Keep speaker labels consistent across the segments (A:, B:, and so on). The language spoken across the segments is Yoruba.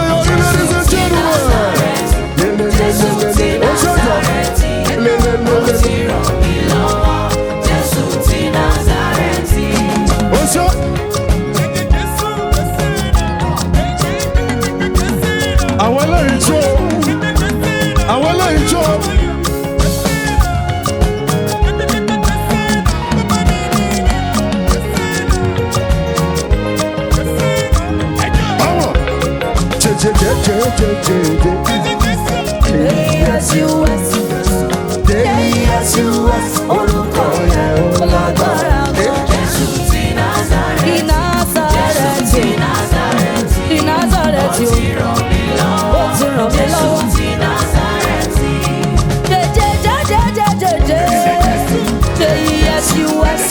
A: àṣeyọrí ladies and gentlemen.
B: Jésù ti Násárẹ́tì, ó ti ràn mí lọ́wọ́. Jésù ti Násárẹ́tì.
A: Oṣó. Àwọn eléyìí jó. Àwọn eléyìí jó. Àwọn jẹjẹjẹjẹjẹjẹ.
B: J-E-S-U-S, orúkọ yẹn ó lágbára gan. Jésù ti Násárẹ́tì, Jésù ti Násárẹ́tì, ó ti ràn mí lọ́wọ́. Jésù ti Násárẹ́tì.
C: J-E-S-U-S,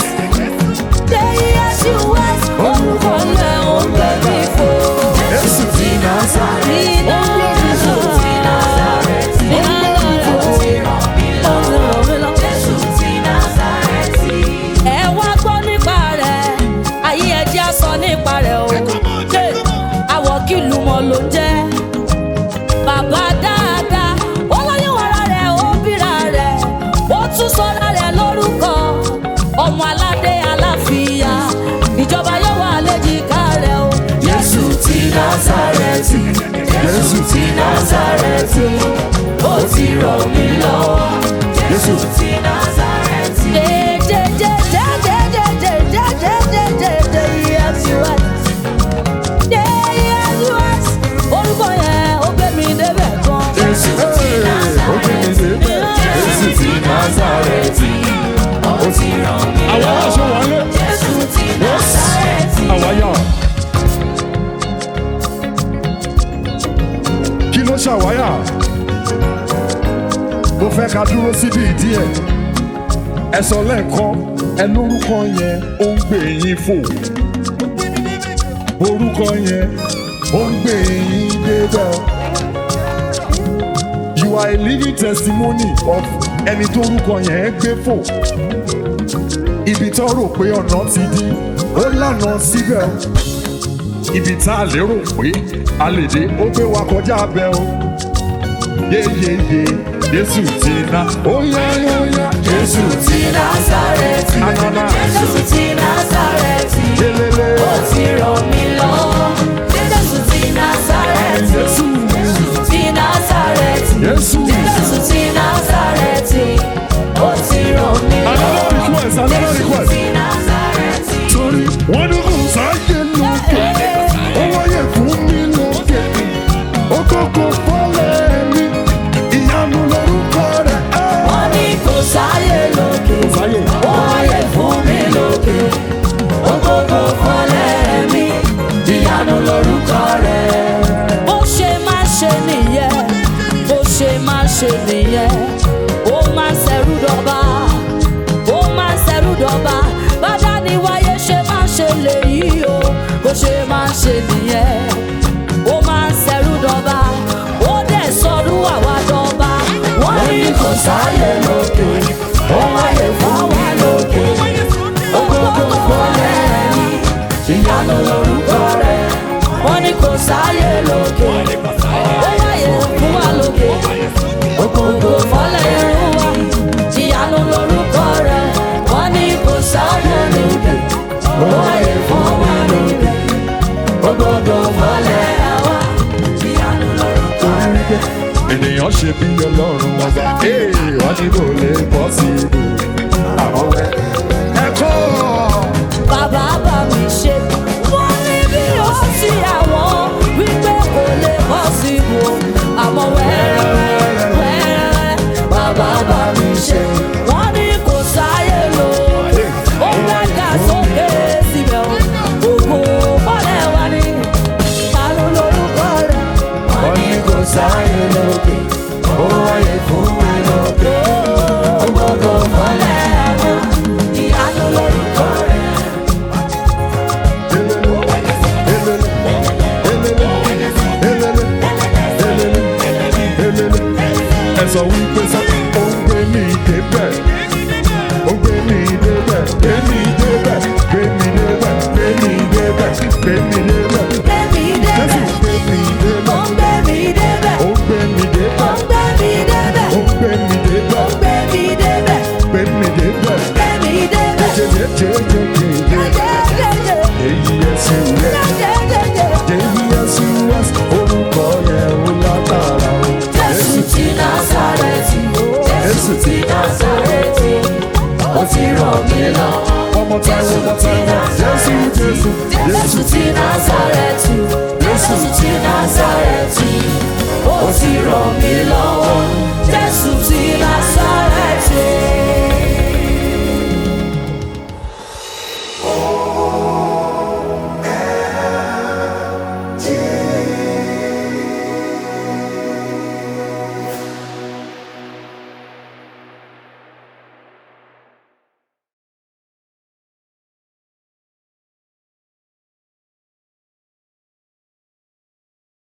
C: orúkọ yẹn ó gbé mi fò.
B: Jésù ti Násárẹ́tì, Jésù ti Násárẹ́tì, ó ti ràn mí lọ́wọ́. Jésù ti Násárẹ́tì.
C: Ẹ wá gbọ́ nípa rẹ̀, ayé ẹjẹ́ á sọ nípa rẹ̀ o. Ṣé àwọ̀ kìlú mọ́ ló ń jẹ́? Bàbá dáadáa, ó lóyún ara rẹ̀, ó bíra rẹ̀, ó tún sọ́ra rẹ̀ lórúkọ. Ọmọ aládé aláfíà, ìjọba yóò wà léjìká rẹ̀ o.
B: Jésù ti Násárẹ́tì, Jésù ti Násárẹ́tì, ó ti ràn mí lọ́wọ́. Jésù ti Násárẹ́tì.
C: Orúkọ yẹn ó gbé mi débẹ̀ gan.
B: Jésù ti Násárẹ́tì, Jésù ti Násárẹ́tì, ó ti ràn mí
A: Àwọn aṣọ
B: lọ́wọ́.
A: wọlé.
B: Jésù ti Násárẹ́tì.
A: Àwọn yà. Kí ló ṣàwáyà? Mo fẹ́ ká dúró síbi ìdí ẹ̀. Ẹ sọ lẹ́ẹ̀kan, ẹ lórúkọ yẹn ó ń gbé yín fò. Orúkọ yẹn ó ń gbé yín débẹ̀. You are a living testimony of ẹni tó orúkọ yẹn gbé fò. Ibi tó rò pé ọ̀nà ti di, ó lànà síbẹ̀ o. Ibi tá a lérò pé a lè dé, ó gbé wa kọjá abẹ́ o. Yéyéyé, Jésù ti ná. Ó yá yá yá,
B: Jésù ti Násárẹ́tì,
A: Anana.
B: Jésù ti Násárẹ́tì,
A: Yélélé.
B: ó ti ràn mí lọ́wọ́. Jésù ti Násárẹ́tì,
A: Jésù.
B: Jésù ti Násárẹ́tì,
A: Jésù.
B: Jésù ti Násárẹ́tì, ó ti ràn mí
A: Another
B: lọ́wọ́.
A: request, another
B: Jésù
A: request.
B: ti Násárẹ́tì.
A: Torí wọ́n ní kò sáyé lókè, ó wáyé fún mi lókè. Ó kókó fọ́lẹ̀ mi, ìyanu lórúkọ rẹ̀.
B: Wọ́n ní kò sáyé lókè,
A: Kò sáyé.
B: ó wáyé fún mi lókè. Ògógó fọ́lẹ̀ mi, ìyanu lórúkọ rẹ̀.
C: Bó ṣe máa ṣe nìyẹn, bó ṣe máa ṣe nìyẹn. Ó máa ń ṣẹrú dọba, ó máa ń ṣẹrú dọba. Bàdá ni wáyé ṣe máa ṣe lèyí o, bó ṣe máa ṣe nìyẹn. Ó máa ń ṣẹrú dọba, ó dẹ̀ sọrú àwa dọba. Wọ́n
B: Wọ́n ní kò sáyé lókè, ó wáyé fún mi lókè. Ògógó fọ́lẹ̀ mi, ìyanu lórúkọ rẹ̀.
C: wọ́n ní kò sáyé lókè, ó wáyé fún wa lókè. Ògógó fọ́lẹ̀ irú wa, ìyanu lórúkọ rẹ̀. Wọ́n ní kò sáyé lókè,
B: Ó wáyé fún wa lókè. Ògógó fọ́lẹ̀ àwa, ìyanu lórúkọ rẹ̀.
A: Ènìyàn ṣe bí Ọlọ́run ọba. Wọ́n ní kò lè bọ́ sí ibò. Àwọn ẹ̀kọ́.
C: bàbá bá mi ṣe. Wọ́n ní bí ó sí àwọn wípé kò lè bọ́ sí ibò. Àmọ́ wẹ́rẹ́wẹ́rẹ́ bàbá bá mi ṣe. Wọ́n ní kò sáyé lókè, ó gbàgà sókè síbẹ̀ o. Ògo fọ́lẹ̀ wá ní ìparun lórúkọ rẹ̀.
B: Wọ́n ní kò sáyé lókè, ó wáyé fún mi lókè. Ògógó fọ́lẹ̀ àwa, ìyanu lórúkọ rẹ̀.
A: ẹ sọ wípé sọ ó ń gbé mi débẹ̀ ó ń gbé mi débẹ̀ gbé mi débẹ̀ gbé mi débẹ̀ gbé mi débẹ̀ gbé mi débẹ̀ Jésù gbé mi débẹ̀ ó ń gbé mi débẹ̀ ó ń gbé mi débẹ̀ ó ń gbé mi débẹ̀ ó ń gbé mi débẹ̀ gbé mi débẹ̀ jẹjẹjẹjẹjẹjẹ èyí ẹsẹ̀ rẹ̀ èyí ẹsẹ̀ rẹ̀ orúkọ yẹn ó lágbára o.
B: Jésù ti Násárẹ́tì, Jésù ti Násárẹ́tì, ó ti rọ̀ mí lọ́wọ́.
A: ọmọ táwọn Jésù Jésù
B: Jésù ti Násárẹ́tì, Jésù ti Násárẹ́tì, ó ti rọ̀ mí lọ́wọ́.